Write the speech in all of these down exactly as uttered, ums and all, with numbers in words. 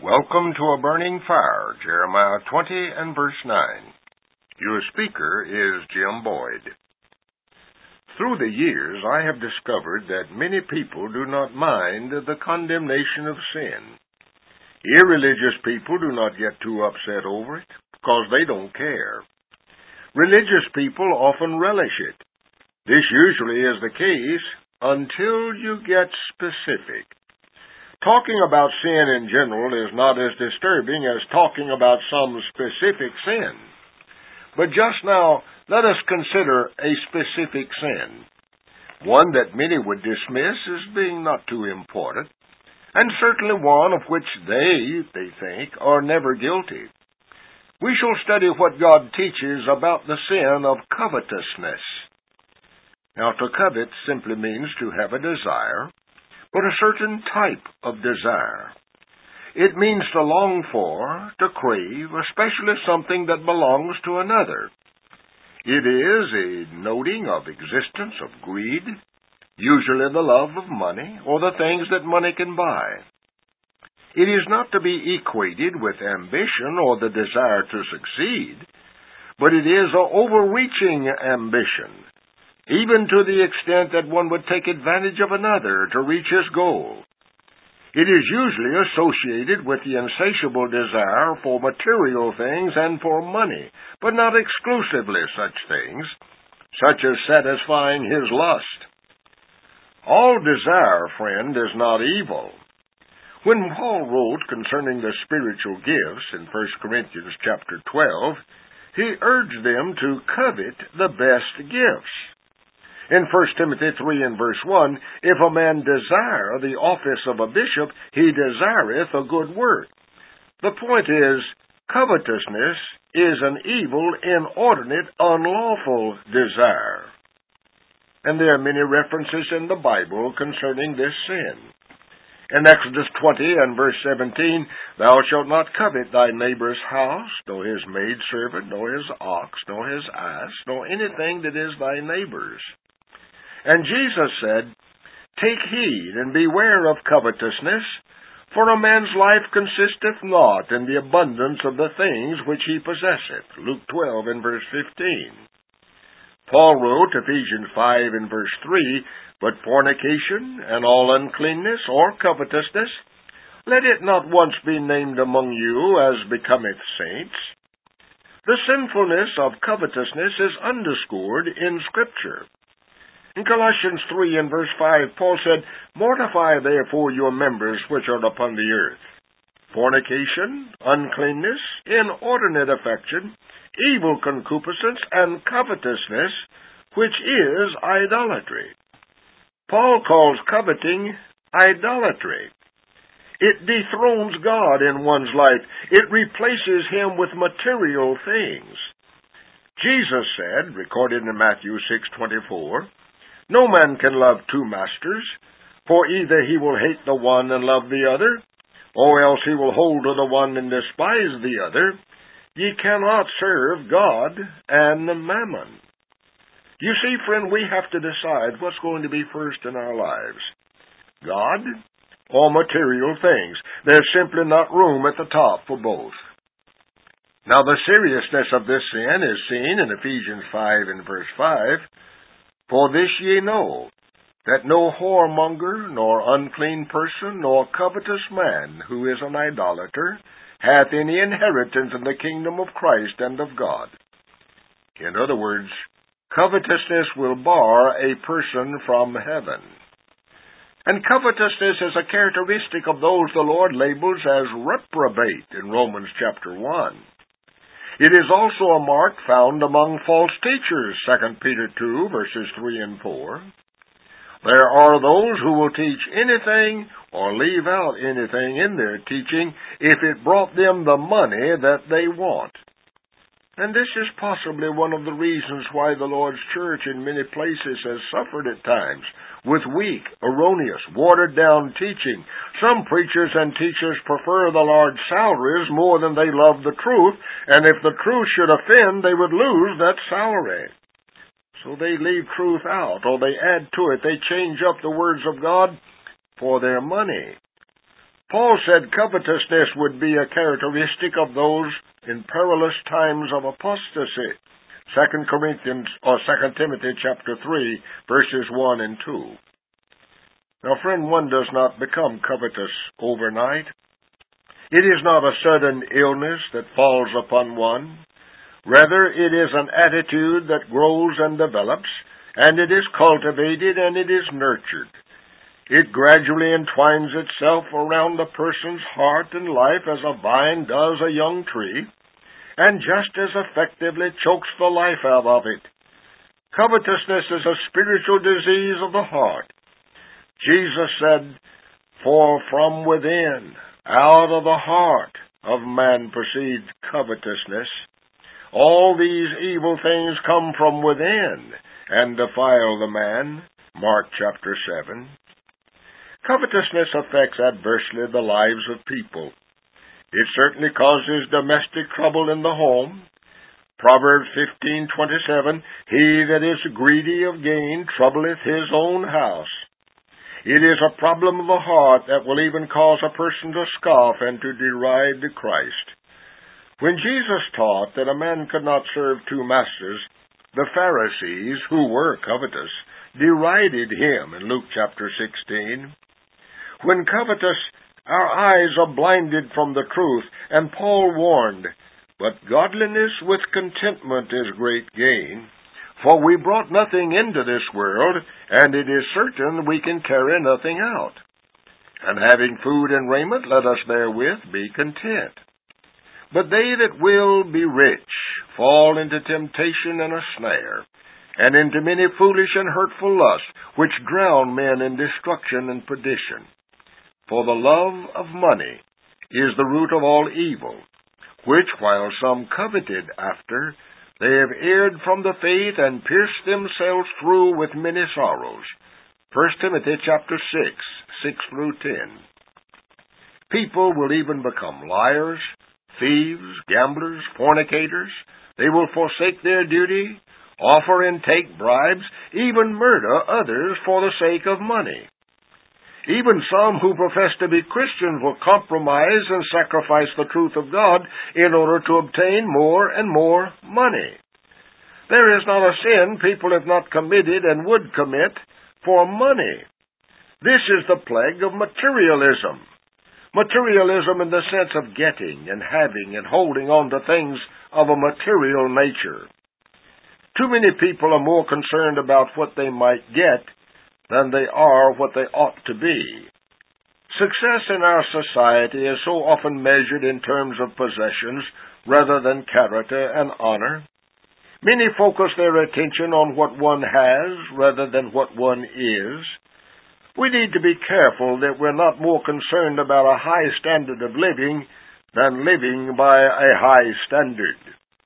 Welcome to A Burning Fire, Jeremiah twenty and verse nine. Your speaker is Jim Boyd. Through the years, I have discovered that many people do not mind the condemnation of sin. Irreligious people do not get too upset over it, because they don't care. Religious people often relish it. This usually is the case until you get specific. Talking about sin in general is not as disturbing as talking about some specific sin. But just now, let us consider a specific sin, one that many would dismiss as being not too important, and certainly one of which they, they think, are never guilty. We shall study what God teaches about the sin of covetousness. Now, to covet simply means to have a desire, but a certain type of desire. It means to long for, to crave, especially something that belongs to another. It is a noting of existence of greed, usually the love of money, or the things that money can buy. It is not to be equated with ambition or the desire to succeed, but it is an overreaching ambition, even to the extent that one would take advantage of another to reach his goal. It is usually associated with the insatiable desire for material things and for money, but not exclusively such things, such as satisfying his lust. All desire, friend, is not evil. When Paul wrote concerning the spiritual gifts in First Corinthians chapter twelve, he urged them to covet the best gifts. In First Timothy three and verse one, if a man desire the office of a bishop, he desireth a good work. The point is, covetousness is an evil, inordinate, unlawful desire. And there are many references in the Bible concerning this sin. In Exodus twenty and verse seventeen, thou shalt not covet thy neighbor's house, nor his maidservant, nor his ox, nor his ass, nor anything that is thy neighbor's. And Jesus said, take heed and beware of covetousness, for a man's life consisteth not in the abundance of the things which he possesseth. Luke twelve and verse fifteen. Paul wrote, Ephesians five and verse three, but fornication and all uncleanness or covetousness, let it not once be named among you as becometh saints. The sinfulness of covetousness is underscored in Scripture. In Colossians three and verse five, Paul said, mortify therefore your members which are upon the earth, fornication, uncleanness, inordinate affection, evil concupiscence, and covetousness, which is idolatry. Paul calls coveting idolatry. It dethrones God in one's life. It replaces Him with material things. Jesus said, recorded in Matthew six twenty-four, no man can love two masters, for either he will hate the one and love the other, or else he will hold to the one and despise the other. Ye cannot serve God and mammon. You see, friend, we have to decide what's going to be first in our lives, God or material things. There's simply not room at the top for both. Now, the seriousness of this sin is seen in Ephesians five and verse five. For this ye know, that no whoremonger, nor unclean person, nor covetous man, who is an idolater, hath any inheritance in the kingdom of Christ and of God. In other words, covetousness will bar a person from heaven. And covetousness is a characteristic of those the Lord labels as reprobate in Romans chapter one. It is also a mark found among false teachers, Second Peter two, verses three and four. There are those who will teach anything or leave out anything in their teaching if it brought them the money that they want. And this is possibly one of the reasons why the Lord's church in many places has suffered at times with weak, erroneous, watered-down teaching. Some preachers and teachers prefer the large salaries more than they love the truth, and if the truth should offend, they would lose that salary. So they leave truth out, or they add to it. They change up the words of God for their money. Paul said covetousness would be a characteristic of those in perilous times of apostasy. Second Corinthians or Second Timothy chapter three, verses one and two. Now, friend, one does not become covetous overnight. It is not a sudden illness that falls upon one. Rather, it is an attitude that grows and develops, and it is cultivated and it is nurtured. It gradually entwines itself around the person's heart and life as a vine does a young tree, and just as effectively chokes the life out of it. Covetousness is a spiritual disease of the heart. Jesus said, "For from within, out of the heart of man proceeds covetousness. All these evil things come from within and defile the man." Mark chapter seven. Covetousness affects adversely the lives of people. It certainly causes domestic trouble in the home. Proverbs fifteen twenty-seven, "He that is greedy of gain troubleth his own house." It is a problem of the heart that will even cause a person to scoff and to deride Christ. When Jesus taught that a man could not serve two masters, the Pharisees, who were covetous, derided him in Luke chapter sixteen. When covetous, our eyes are blinded from the truth, and Paul warned, "But godliness with contentment is great gain. For we brought nothing into this world, and it is certain we can carry nothing out. And having food and raiment, let us therewith be content. But they that will be rich fall into temptation and a snare, and into many foolish and hurtful lusts, which drown men in destruction and perdition. For the love of money is the root of all evil, which while some coveted after, they have erred from the faith and pierced themselves through with many sorrows." First Timothy chapter six, six through ten. People will even become liars, thieves, gamblers, fornicators. They will forsake their duty, offer and take bribes, even murder others for the sake of money. Even some who profess to be Christians will compromise and sacrifice the truth of God in order to obtain more and more money. There is not a sin people have not committed and would commit for money. This is the plague of materialism. Materialism in the sense of getting and having and holding on to things of a material nature. Too many people are more concerned about what they might get than they are what they ought to be. Success in our society is so often measured in terms of possessions rather than character and honor. Many focus their attention on what one has rather than what one is. We need to be careful that we're not more concerned about a high standard of living than living by a high standard.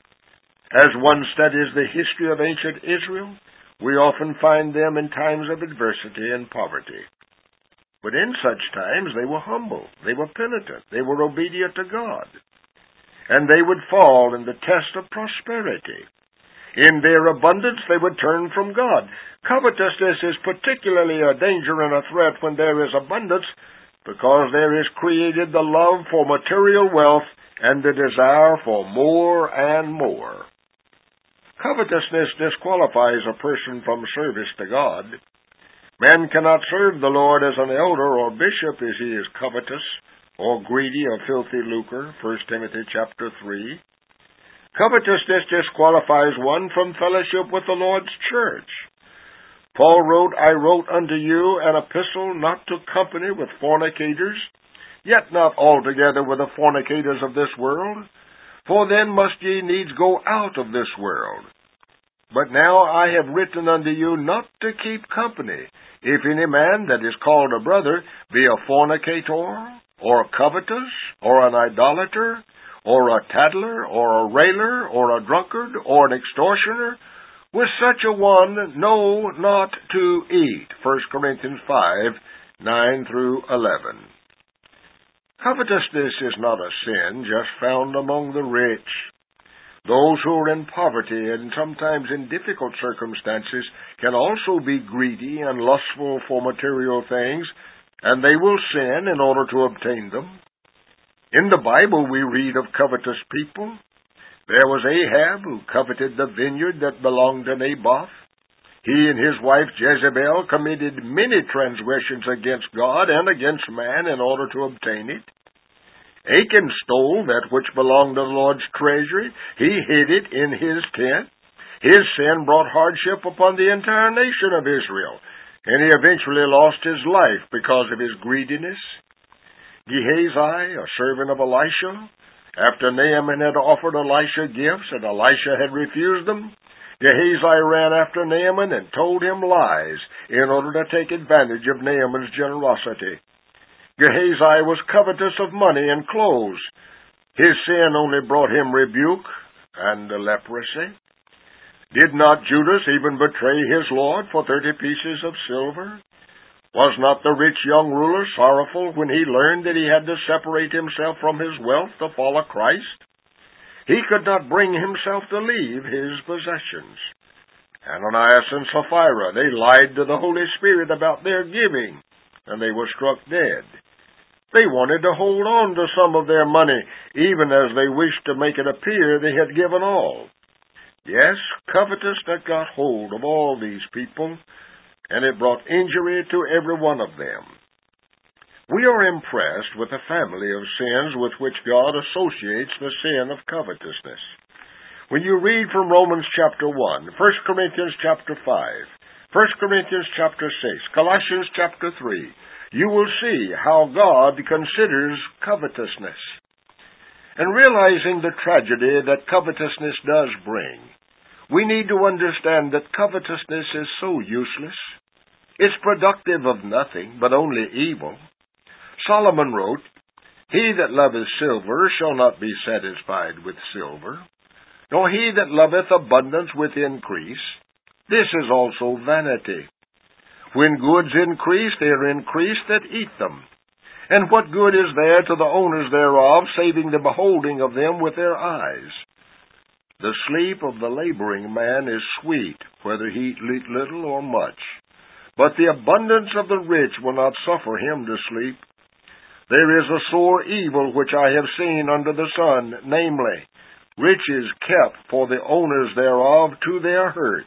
As one studies the history of ancient Israel, we often find them in times of adversity and poverty. But in such times they were humble, they were penitent, they were obedient to God, and they would fall in the test of prosperity. In their abundance they would turn from God. Covetousness is particularly a danger and a threat when there is abundance, because there is created the love for material wealth and the desire for more and more. Covetousness disqualifies a person from service to God. Man cannot serve the Lord as an elder or bishop if he is covetous or greedy of filthy lucre, First Timothy chapter three. Covetousness disqualifies one from fellowship with the Lord's church. Paul wrote, "I wrote unto you an epistle not to company with fornicators, yet not altogether with the fornicators of this world, for then must ye needs go out of this world. But now I have written unto you not to keep company, if any man that is called a brother be a fornicator, or covetous, or an idolater, or a tattler, or a railer, or a drunkard, or an extortioner. With such a one know not to eat." First Corinthians five, nine through eleven. Covetousness is not a sin just found among the rich. Those who are in poverty and sometimes in difficult circumstances can also be greedy and lustful for material things, and they will sin in order to obtain them. In the Bible we read of covetous people. There was Ahab, who coveted the vineyard that belonged to Naboth. He and his wife Jezebel committed many transgressions against God and against man in order to obtain it. Achan stole that which belonged to the Lord's treasury. He hid it in his tent. His sin brought hardship upon the entire nation of Israel, and he eventually lost his life because of his greediness. Gehazi, a servant of Elisha, after Naaman had offered Elisha gifts and Elisha had refused them, Gehazi ran after Naaman and told him lies in order to take advantage of Naaman's generosity. Gehazi was covetous of money and clothes. His sin only brought him rebuke and leprosy. Did not Judas even betray his Lord for thirty pieces of silver? Was not the rich young ruler sorrowful when he learned that he had to separate himself from his wealth to follow Christ? He could not bring himself to leave his possessions. Ananias and Sapphira, they lied to the Holy Spirit about their giving, and they were struck dead. They wanted to hold on to some of their money, even as they wished to make it appear they had given all. Yes, covetousness got hold of all these people, and it brought injury to every one of them. We are impressed with the family of sins with which God associates the sin of covetousness. When you read from Romans chapter one, First Corinthians chapter five, First Corinthians chapter six, Colossians chapter three, you will see how God considers covetousness. And realizing the tragedy that covetousness does bring, we need to understand that covetousness is so useless. It's productive of nothing, but only evil. Solomon wrote, He that loveth silver shall not be satisfied with silver, nor he that loveth abundance with increase. This is also vanity. When goods increase, they are increased that eat them. And what good is there to the owners thereof, saving the beholding of them with their eyes? The sleep of the laboring man is sweet, whether he eat little or much. But the abundance of the rich will not suffer him to sleep. There is a sore evil which I have seen under the sun, namely, riches kept for the owners thereof to their hurt.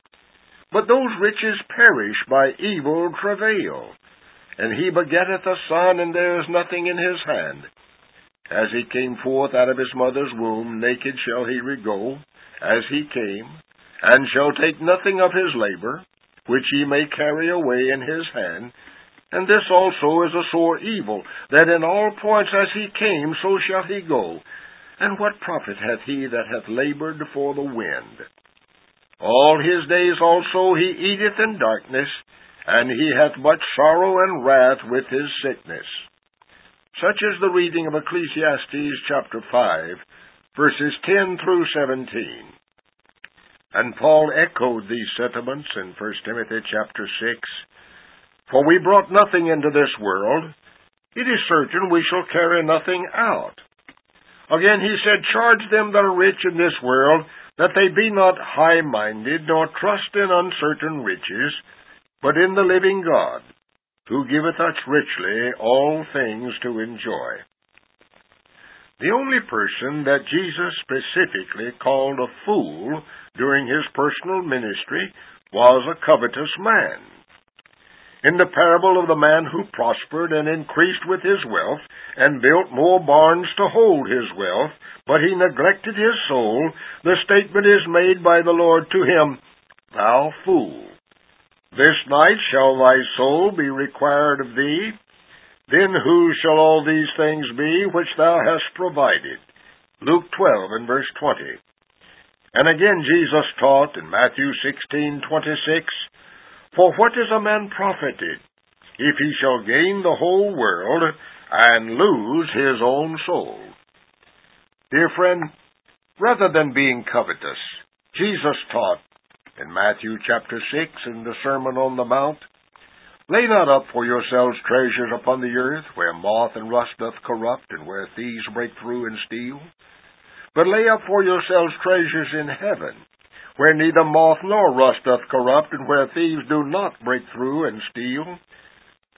But those riches perish by evil travail. And he begetteth a son, and there is nothing in his hand. As he came forth out of his mother's womb, naked shall he go, as he came, and shall take nothing of his labor, which he may carry away in his hand. And this also is a sore evil, that in all points as he came, so shall he go. And what profit hath he that hath labored for the wind? All his days also he eateth in darkness, and he hath much sorrow and wrath with his sickness. Such is the reading of Ecclesiastes chapter five, verses ten through seventeen. And Paul echoed these sentiments in First Timothy chapter six. For we brought nothing into this world, it is certain we shall carry nothing out. Again he said, Charge them that are rich in this world, that they be not high-minded, nor trust in uncertain riches, but in the living God, who giveth us richly all things to enjoy. The only person that Jesus specifically called a fool during his personal ministry was a covetous man. In the parable of the man who prospered and increased with his wealth, and built more barns to hold his wealth, but he neglected his soul, the statement is made by the Lord to him, Thou fool! This night shall thy soul be required of thee. Then whose shall all these things be which thou hast provided? Luke twelve and verse twenty. And again Jesus taught in Matthew sixteen twenty-six, For what is a man profited, if he shall gain the whole world, and lose his own soul? Dear friend, rather than being covetous, Jesus taught in Matthew chapter six in the Sermon on the Mount, Lay not up for yourselves treasures upon the earth, where moth and rust doth corrupt, and where thieves break through and steal. But lay up for yourselves treasures in heaven, where neither moth nor rust doth corrupt, and where thieves do not break through and steal.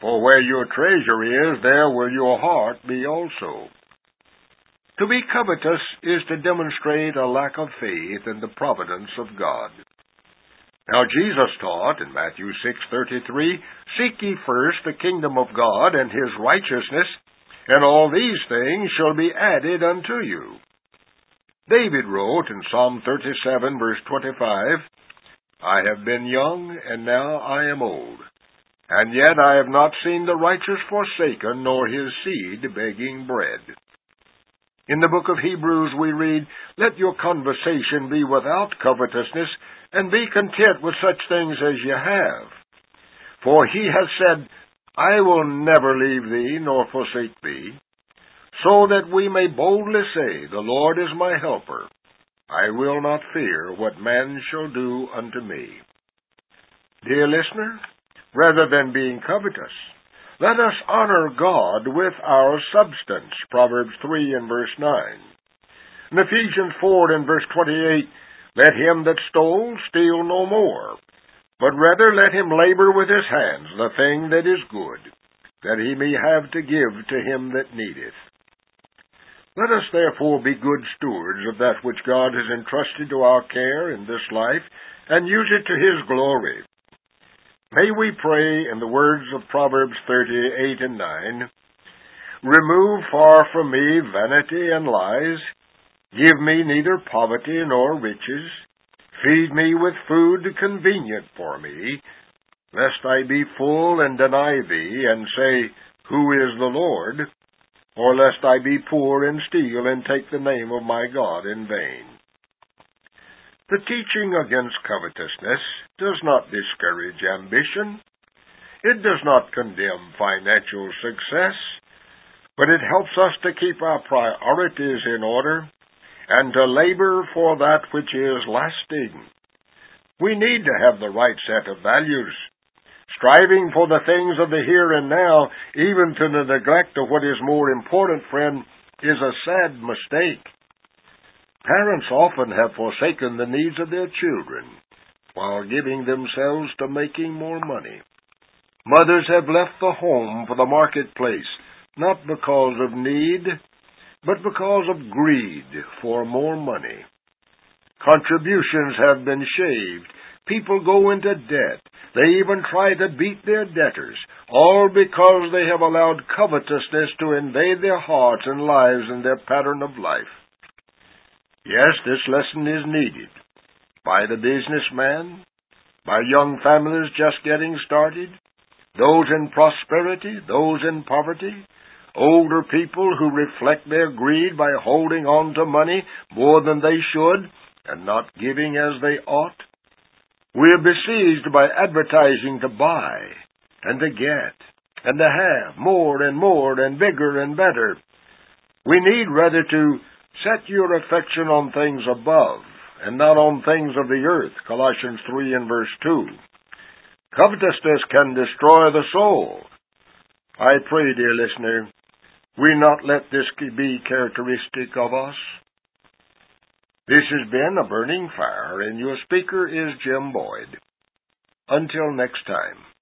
For where your treasure is, there will your heart be also. To be covetous is to demonstrate a lack of faith in the providence of God. Now Jesus taught in Matthew six thirty-three, Seek ye first the kingdom of God and his righteousness, and all these things shall be added unto you. David wrote in Psalm thirty-seven, verse twenty-five, I have been young, and now I am old, and yet I have not seen the righteous forsaken, nor his seed begging bread. In the book of Hebrews we read, Let your conversation be without covetousness, and be content with such things as ye have. For he has said, I will never leave thee, nor forsake thee, so that we may boldly say, The Lord is my helper. I will not fear what man shall do unto me. Dear listener, rather than being covetous, let us honor God with our substance, Proverbs three and verse nine. In Ephesians four and verse twenty-eight, Let him that stole steal no more, but rather let him labor with his hands the thing that is good, that he may have to give to him that needeth. Let us therefore be good stewards of that which God has entrusted to our care in this life, and use it to his glory. May we pray in the words of Proverbs thirty-eight and nine, Remove far from me vanity and lies, give me neither poverty nor riches, feed me with food convenient for me, lest I be full and deny thee, and say, Who is the Lord? Or lest I be poor and steal, and take the name of my God in vain. The teaching against covetousness does not discourage ambition. It does not condemn financial success, but it helps us to keep our priorities in order and to labor for that which is lasting. We need to have the right set of values. Striving for the things of the here and now, even to the neglect of what is more important, friend, is a sad mistake. Parents often have forsaken the needs of their children while giving themselves to making more money. Mothers have left the home for the marketplace, not because of need, but because of greed for more money. Contributions have been shaved. People go into debt. They even try to beat their debtors, all because they have allowed covetousness to invade their hearts and lives and their pattern of life. Yes, this lesson is needed by the businessman, by young families just getting started, those in prosperity, those in poverty, older people who reflect their greed by holding on to money more than they should and not giving as they ought. We are besieged by advertising to buy and to get and to have more and more and bigger and better. We need rather to set your affection on things above and not on things of the earth, Colossians three and verse two. Covetousness can destroy the soul. I pray, dear listener, we not let this be characteristic of us. This has been A Burning Fire, and your speaker is Jim Boyd. Until next time.